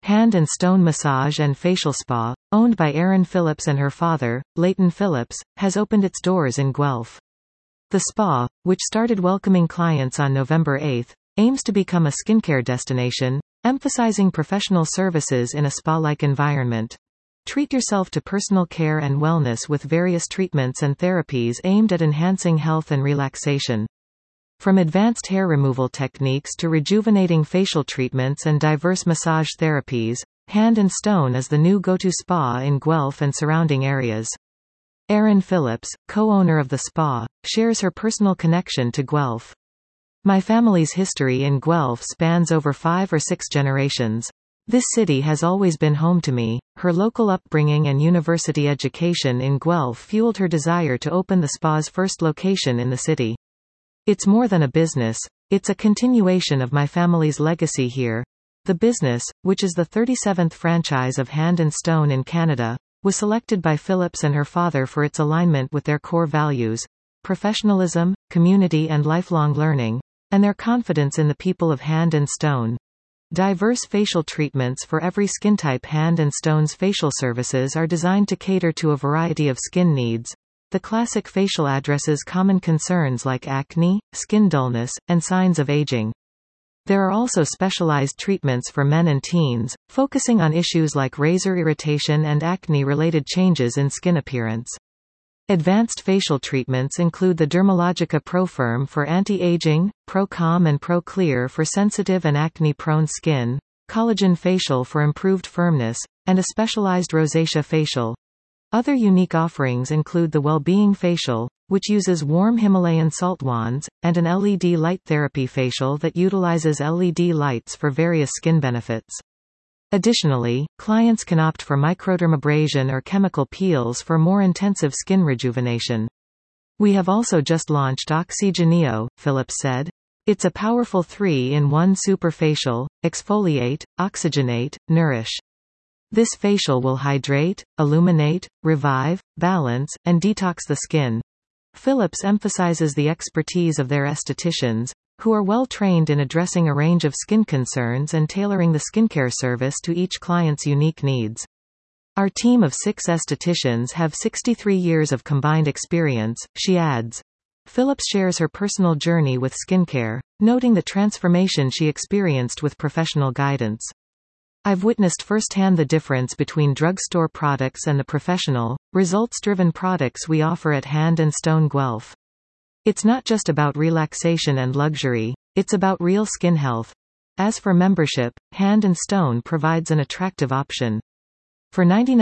Hand and Stone Massage and Facial Spa, owned by Erin Phillips and her father, Leighton Phillips, has opened its doors in Guelph. The spa, which started welcoming clients on November 8, aims to become a skincare destination, emphasizing professional services in a spa-like environment. Treat yourself to personal care and wellness with various treatments and therapies aimed at enhancing health and relaxation. From advanced hair removal techniques to rejuvenating facial treatments and diverse massage therapies, Hand and Stone is the new go-to spa in Guelph and surrounding areas. Erin Phillips, co-owner of the spa, shares her personal connection to Guelph. My family's history in Guelph spans over 5 or 6 generations. This city has always been home to me. Her local upbringing and university education in Guelph fueled her desire to open the spa's first location in the city. It's more than a business, it's a continuation of my family's legacy here. The business, which is the 37th franchise of Hand and Stone in Canada, was selected by Phillips and her father for its alignment with their core values: professionalism, community and lifelong learning, and their confidence in the people of Hand and Stone. Diverse facial treatments for every skin type. Hand and Stone's facial services are designed to cater to a variety of skin needs. The classic facial addresses common concerns like acne, skin dullness, and signs of aging. There are also specialized treatments for men and teens, focusing on issues like razor irritation and acne-related changes in skin appearance. Advanced facial treatments include the Dermalogica Pro-Firm for anti-aging, Pro-Calm and Pro-Clear for sensitive and acne-prone skin, Collagen Facial for improved firmness, and a specialized rosacea facial. Other unique offerings include the Wellbeing Facial, which uses warm Himalayan salt wands, and an LED light therapy facial that utilizes LED lights for various skin benefits. Additionally, clients can opt for microdermabrasion or chemical peels for more intensive skin rejuvenation. We have also just launched Oxygeneo, Phillips said. It's a powerful 3-in-1 super facial: exfoliate, oxygenate, nourish. This facial will hydrate, illuminate, revive, balance, and detox the skin. Phillips emphasizes the expertise of their estheticians, who are well trained in addressing a range of skin concerns and tailoring the skincare service to each client's unique needs. Our team of 6 estheticians have 63 years of combined experience, she adds. Phillips shares her personal journey with skincare, noting the transformation she experienced with professional guidance. I've witnessed firsthand the difference between drugstore products and the professional, results-driven products we offer at Hand and Stone Guelph. It's not just about relaxation and luxury, it's about real skin health. As for membership, Hand and Stone provides an attractive option. For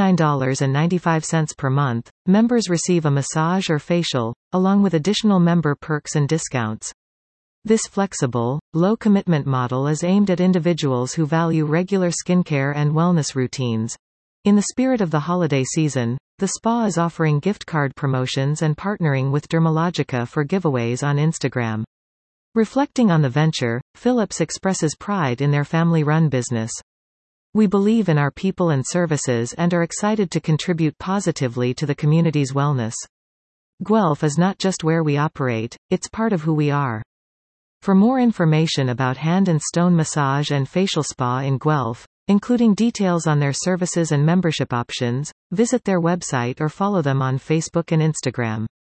$99.95 per month, members receive a massage or facial, along with additional member perks and discounts. This flexible, low-commitment model is aimed at individuals who value regular skincare and wellness routines. In the spirit of the holiday season, the spa is offering gift card promotions and partnering with Dermalogica for giveaways on Instagram. Reflecting on the venture, Phillips expresses pride in their family-run business. We believe in our people and services and are excited to contribute positively to the community's wellness. Guelph is not just where we operate, it's part of who we are. For more information about Hand and Stone Massage and Facial Spa in Guelph, including details on their services and membership options, visit their website or follow them on Facebook and Instagram.